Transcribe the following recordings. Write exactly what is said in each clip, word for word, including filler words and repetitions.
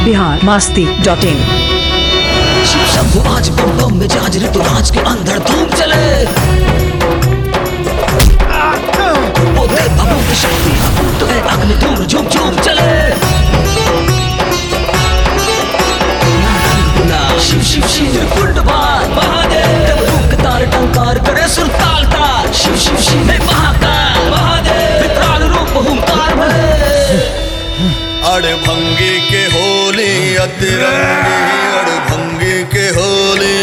Bihar Masti dot in. Shiv Shambhu आज बम बम में जाज ऋतुराज के अंदर धूम चले। वो दे अबूत शक्ति अबूत है अग्नि धूम झूम झूम चले। शिव शिव शिव कुंड बार महादेव रूप के तार टंकार करे सुर ताल ताल। शिव शिव शिव है महाकाल महादेव विकराल रूप हुंकार भरे। अड़भंगी के होली अतिरंगी अड़भंगी के होली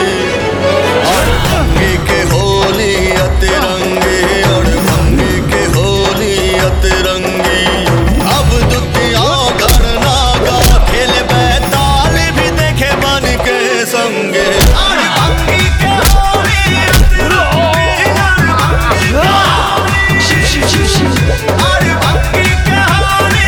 अड़भंगी के होली अतिरंगी अड़भंगी के होली अतिरंगी। अब दुतिया गणनागा खेल बैताल भी देखे बन के संगे। अड़भंगी के होली अतिरंगी शिव शिव शिव शिव अड़भंगी के होली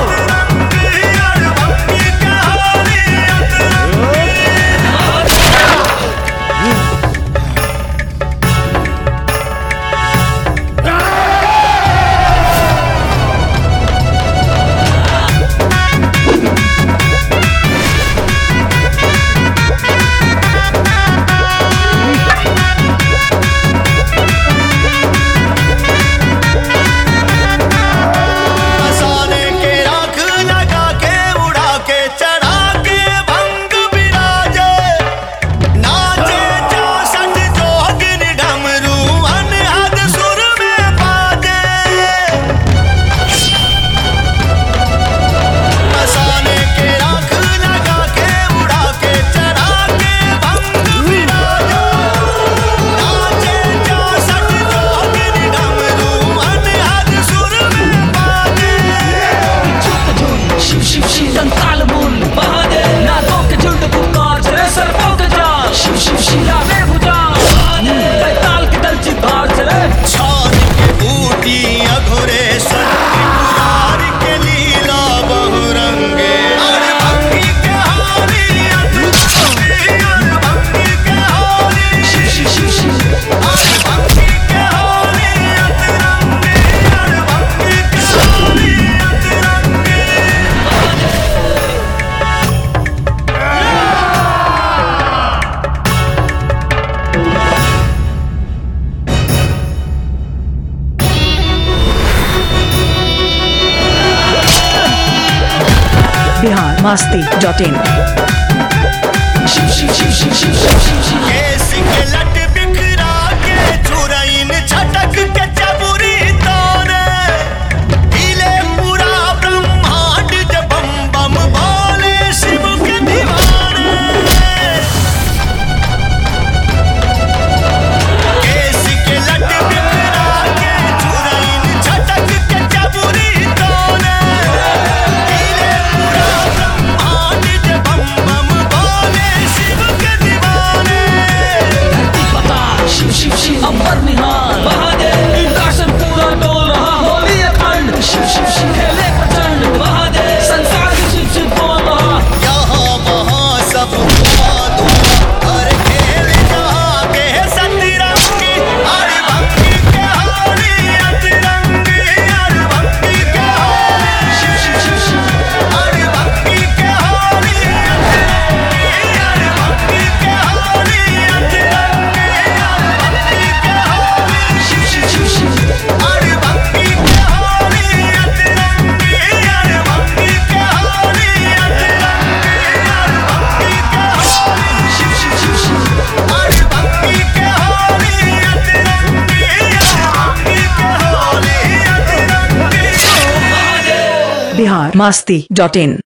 बिहार मस्ती डॉट इन। शिव शिव शिव शिव शिव शिव शिव शिव केसी के लट बिखरा के चुरैन छटक के चबुरी तोरे। हिले पूरा ब्रह्मांड जब बम बम बोले शिव के दीवाने। केसी के लट बिखरा के चुरैन छटक के चबुरी तोरे। हिले पूरा ब्रह्मांड जब बम बम बोले शिव के दीवाने। धरती पता शिव शिव शिव अंबर निहाल महादेव दर्शन पूरा डोल रहा होली अखंड। शिव शिव शिव खेले प्रचंड महादेव संसार में शिव शिव बोल रहा। यहाँ वहाँ सब धुआं धुआं हर खेल जहाँ के सतरंगी। अड़भंगी के होली अतिरंगी अड़भंगी के होली। शिव शिव शिव शिव अड़भंगी के होली अतिरंगी अड़भंगी के होली अतिरंगी अड़भंगी के होली। शिव शिव शिव शिव अड़भंगी के होली अतिरंगी अड़भंगी के होली अतिरंगी अड़भंगी के होली। शिव शिव शिव शिव अड़भंगी के होली अतिरंगी अड़भंगी के होली अतिरंगी। बिहार मस्ती डॉट इन।